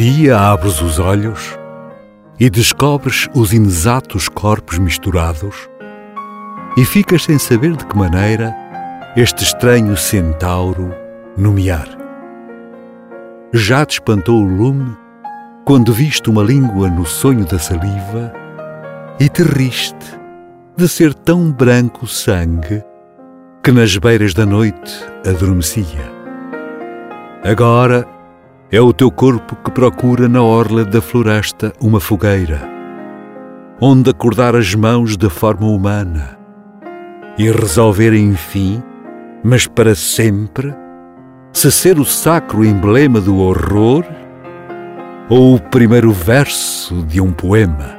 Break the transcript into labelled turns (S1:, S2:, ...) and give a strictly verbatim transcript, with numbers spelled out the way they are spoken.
S1: dia abres os olhos e descobres os inexatos corpos misturados e ficas sem saber de que maneira este estranho centauro nomear. Já te espantou o lume quando viste uma língua no sonho da saliva e te riste de ser tão branco o sangue que nas beiras da noite adormecia. Agora é o teu corpo que procura na orla da floresta uma fogueira, onde acordar as mãos da forma humana e resolver, enfim, mas para sempre, se ser o sacro emblema do horror ou o primeiro verso de um poema.